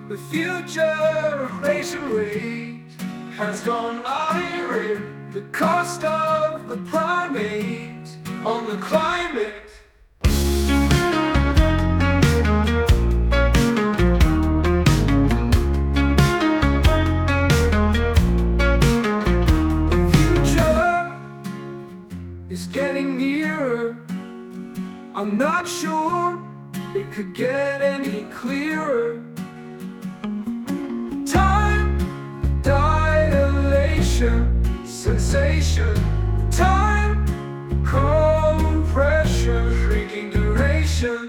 The future inflation rate has gone higher. The cost of the primate on the climate. The future is getting nearer. I'm not sure it could get any clearer. Time, dilation, sensation. Time, compression, shrinking duration.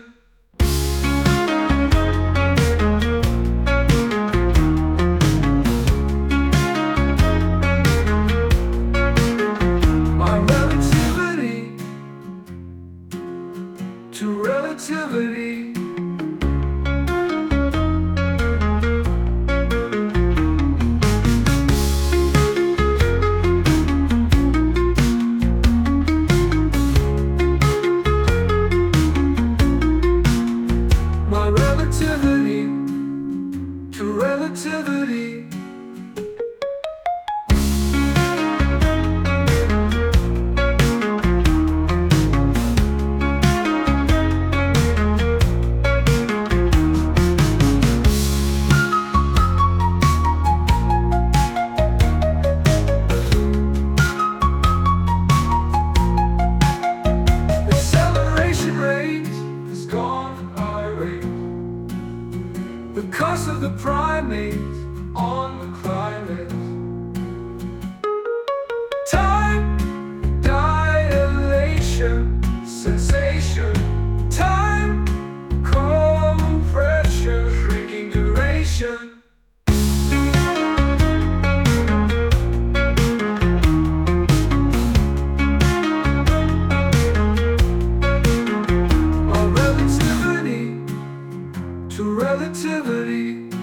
My relativity to relativity. My relativity to relativity. Acceleration rate has gone higher. The cost of the primate on the climate. Time, dilation, sensation. Time, compression, shrinking duration. My relativity to relativity.